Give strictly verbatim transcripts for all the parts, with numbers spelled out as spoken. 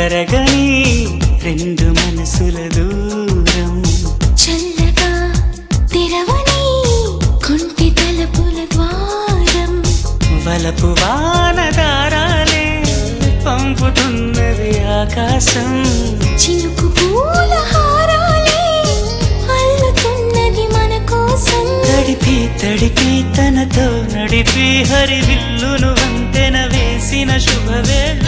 కరగని రెండు మనసుల దూరం చల్లగా తెరవని కొంటి తలుపుల ద్వారం వలపు వానదారాలే పంపుతున్నది ఆకాశం చినుకు పూల హారాలే అల్లుతున్నది మన కోసం తడిపి తడిపి తనతో నడిపి హరివిల్లును వంతెన వేసిన శుభవేళ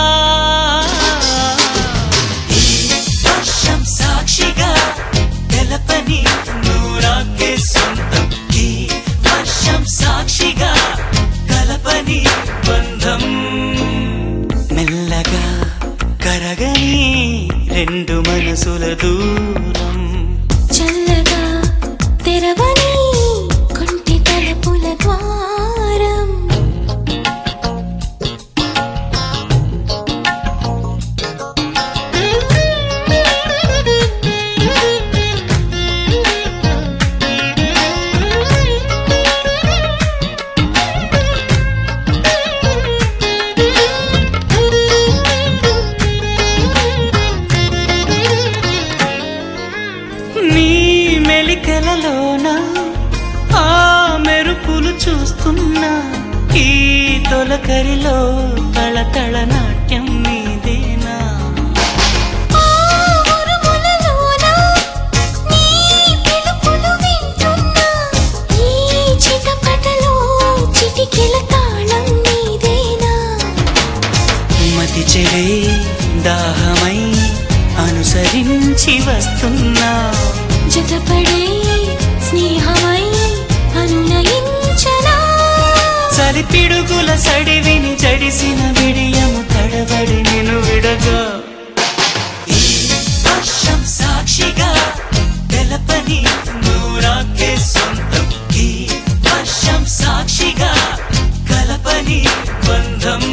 ఈ వర్షం సాక్షిగా తెలపని నూరాకే సొంతం ఈ వర్షం సాక్షిగా కలపని బంధం మెల్లగా కరగని రెండు మనసుల దూరం చల్లగా తెరవని కొంటి తలుపుల ద్వారం నీ మెలికలలోన ఆ మెరుపులు చూస్తున్నా ఈ తొలకరిలో తళతళ నాట్యం నీదేనా ఆ ఉరుములలోన నీ పిలుపులు వింటున్నా ఈ చిటపటలో చిటికెల తాళం నీదేనా మతి చెడే దాహమై అనుసరించి వస్తున్నా జతపడే స్నేహమై అనునయించనా చలిపిడుగుల సడివిని జడిసిన విడియము తడబడి నిన్ను విడగా ఈ వర్షం సాక్షిగా తెలపని నూరాకే సొంతం ఈ వర్షం సాక్షిగా కలపని బంధం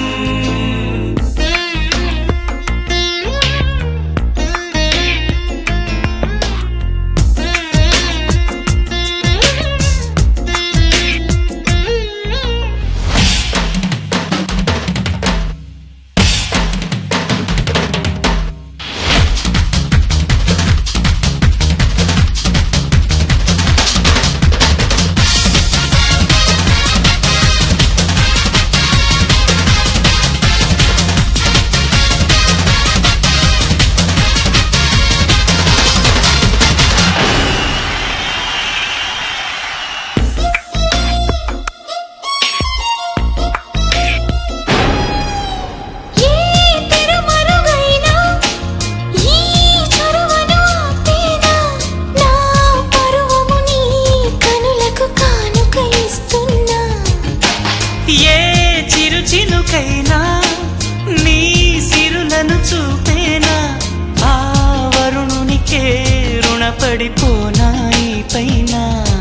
చినుకైనా నీ సిరులను చూపేనా ఆ వరుణునికే రుణపడిపోనా ఈ పైన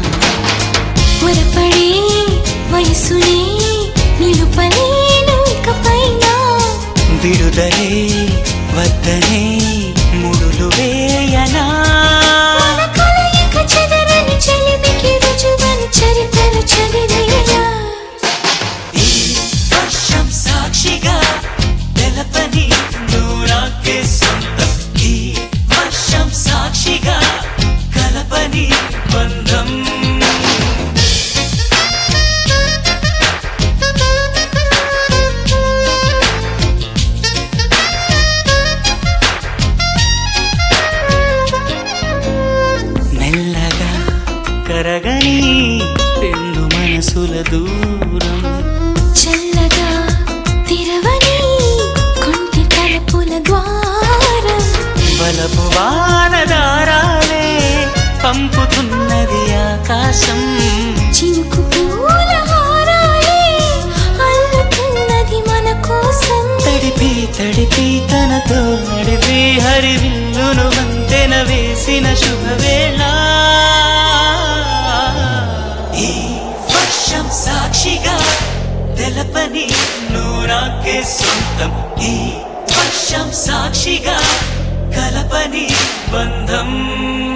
పొరపడే వయసునే నిలుపలేను ఇకపైన విడుదలే వద్దనే ముడులు వేయనా మన కలయిక చెదరని చెలిమికి రుజువని చరిత్రను చదివేలా సాక్షిగా తెలపని నూరాకే సొంతం ఈ వర్షం సాక్షిగా కలపని బంధం మెల్లగా కరగని రెండు మనసుల దూరం చల్లగా తెరవని కొంటి తలుపుల ద్వారం వలపు వానదారాలే పంపుతున్నది ఆకాశం చినుకు పూల హారాలే అల్లుతున్నది మన కోసం తడిపి తడిపి తనతో నడిపి హరివిల్లును వంతెన వేసిన శుభవేళ ఈ వర్షం సాక్షిగా తెలపని నూరాకే సొంతం ఈ వర్షం సాక్షిగా కలపని బంధం